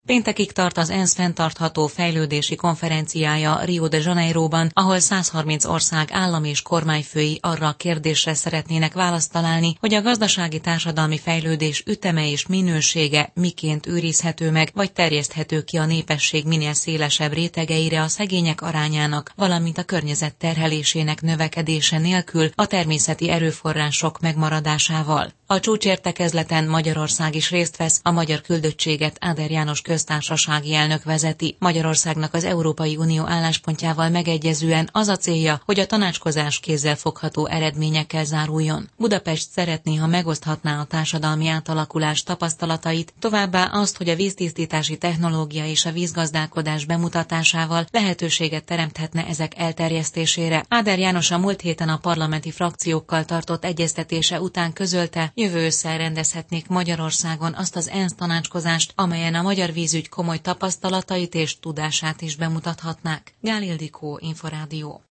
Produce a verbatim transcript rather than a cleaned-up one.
Péntekig tart az ENSZ fenntartható fejlődési konferenciája Rio de Janeiróban, ahol százharminc ország állam és kormányfői arra a kérdésre szeretnének választ találni, hogy a gazdasági társadalmi fejlődés üteme és minősége miként őrizhető meg, vagy terjeszthető ki a népesség minél szélesebb rétegeire a szegények arányának, valamint a környezet terhelésének növekedése nélkül a természeti erőforrások megmaradásával. A csúcsértekezleten Magyarország is részt vesz, a magyar küldöttséget Áder János köztársasági elnök vezeti. Magyarországnak az Európai Unió álláspontjával megegyezően az a célja, hogy a tanácskozás kézzelfogható eredményekkel záruljon. Budapest szeretné, ha megoszthatná a társadalmi átalakulás tapasztalatait, továbbá azt, hogy a víztisztítási technológia és a vízgazdálkodás bemutatásával lehetőséget teremthetne ezek elterjesztésére. Áder János a múlt héten a parlamenti frakciókkal tartott egyeztetése után közölte, jövő ősszel rendezhetnék Magyarországon azt az ENSZ tanácskozást, amelyen a magyar vízügy komoly tapasztalatait és tudását is bemutathatnák. Gál Ildikó, Inforádió.